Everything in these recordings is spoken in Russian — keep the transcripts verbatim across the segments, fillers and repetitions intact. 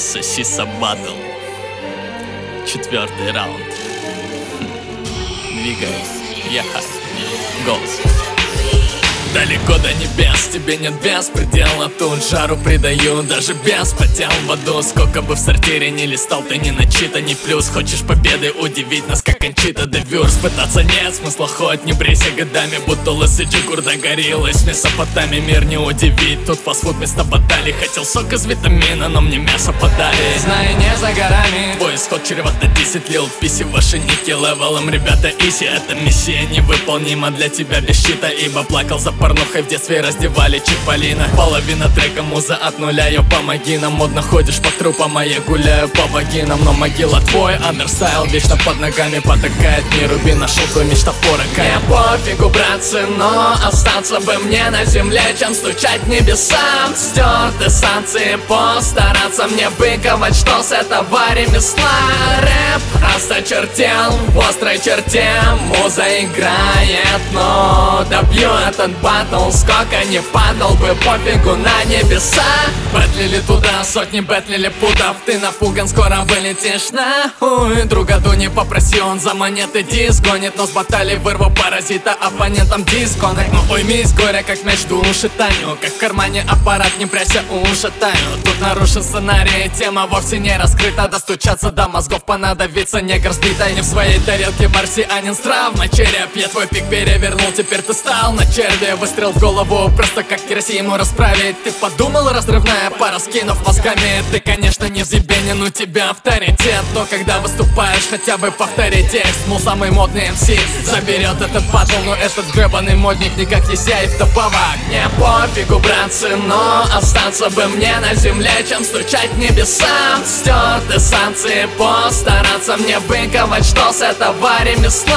Сосиса батл. Четвертый раунд. Двигаюсь, ехать, голос. Далеко до небес, тебе нет беспредела. Тут жару придаю, даже без потел в аду. Сколько бы в сортире не листал, ты не начитанный. Плюс хочешь победы, удивить нас, как Кончита де Вюрст. Пытаться нет смысла, хоть не брейся годами. Будто лысый джигур догорелый. С мясопотами мир не удивить. Тут фастфуд вместо баталий. Хотел сок из витамина, но мне мясо подали. Знаю, не за горами твой исход чревато десять лил писи. Ваши ники левелом, ребята, иси. Эта миссия невыполнима для тебя без щита. Ибо плакал за порнухой в детстве, раздевали Чиполлино. Половина трека муза от нуля, ее помоги нам. Модно ходишь по трупам, а я гуляю по вагинам. Но могила твой андерстайл вечно под ногами потакает. Не руби, нашел твой меч топора. Мне пофигу, братцы, но остаться бы мне на земле, чем стучать небесам. Стерты санкции, постараться мне выковать, что с этого ремесла. Рэп осточертел, в острой черте муза играет, но добью этот батл, сколько не падал бы, пофигу на небеса. Бэтлили туда, сотни бэтлили путов. Ты напуган, скоро вылетишь нахуй. Другаду не попроси, он за монеты диск гонит. Но с баталий вырву паразита, оппонентам дисконнект. Но уймись, горе, как мяч души Таню. Как в кармане аппарат, не прячься, уши таю. Тут нарушен сценарий, тема вовсе не раскрыта. Достучаться до мозгов понадобится негр сбитой. Не в своей тарелке марсианин с травмой череп. Я твой пик перевернул, теперь ты стал на черве. Выстрел в голову, просто как Хиросиму расправить. Ты подумал, разрывная пара, скинув мозгами. Ты, конечно, не взъебенен, у тебя авторитет. Но когда выступаешь, хотя бы повтори текст. Мол, самый модный эм си заберет этот батл. Но этот гребаный модник не как Есяев вдобавок. Мне пофигу, братцы, но остаться бы мне на земле, чем стучать небесам. Стерты санкции, постараться мне выковать, что с этого ремесла.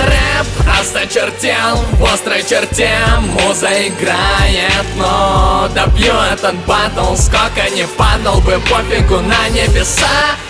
Рэп осточертел, в острой черте муза играет, но добью этот батл, сколько не падал бы, пофигу на небеса.